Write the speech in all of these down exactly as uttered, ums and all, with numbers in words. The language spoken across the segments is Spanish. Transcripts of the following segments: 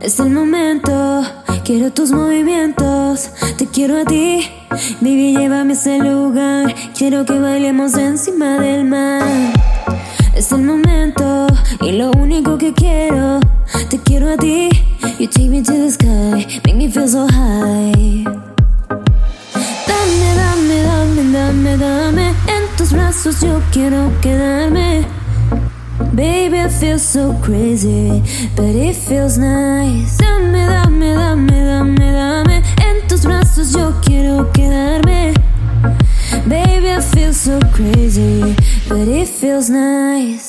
Es el momento, quiero tus movimientos, te quiero a ti, baby, llévame a ese lugar, quiero que bailemos encima del mar. Es el momento y lo único que quiero, te quiero a ti, you take me to the sky, make me feel so high. Dame, dame, dame, dame, dame, en tus brazos yo quiero quedarme. Baby, I feel so crazy, but it feels nice. Dame, dame, dame, dame, dame, en tus brazos yo quiero quedarme. Baby, I feel so crazy, but it feels nice.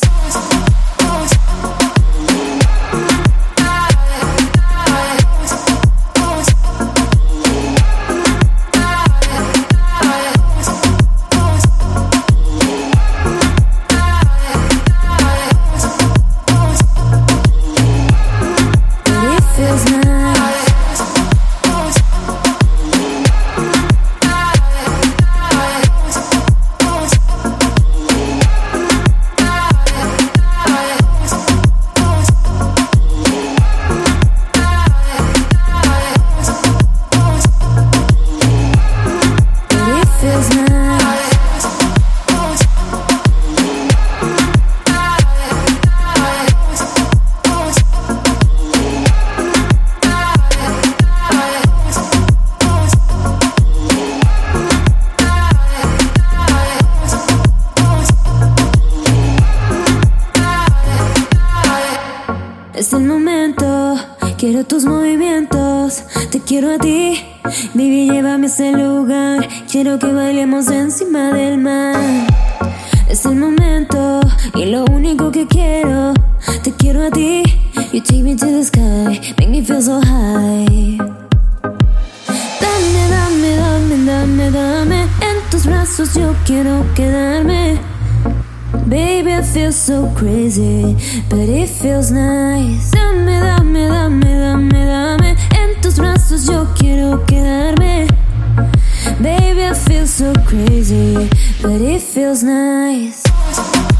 Es el momento, quiero tus movimientos, te quiero a ti, baby, llévame a ese lugar, quiero que bailemos encima del mar. Es el momento y lo único que quiero, te quiero a ti, you take me to the sky, make me feel so high. Dame, dame, dame, dame, dame, en tus brazos yo quiero quedarme. Baby, I feel so crazy, but it feels nice. Dame, dame, dame, dame, dame, en tus brazos yo quiero quedarme. Baby, I feel so crazy, but it feels nice.